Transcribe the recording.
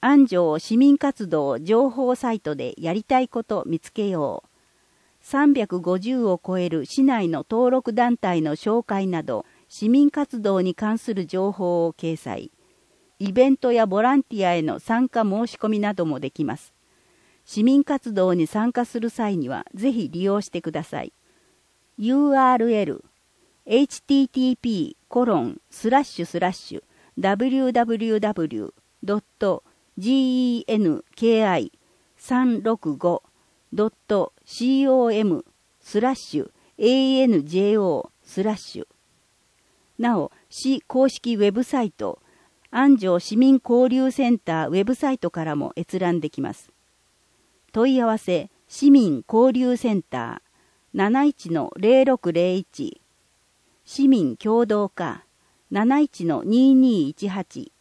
安城市民活動情報サイトでやりたいこと見つけよう。350を超える市内の登録団体の紹介など、市民活動に関する情報を掲載。イベントやボランティアへの参加申し込みなどもできます。市民活動に参加する際にはぜひ利用してください。URL http://www.genki365.com/anjo/ なお、市公式ウェブサイト、安城市民交流センターウェブサイトからも閲覧できます。問い合わせ、市民交流センター 71-0601 市民共同課 71-2218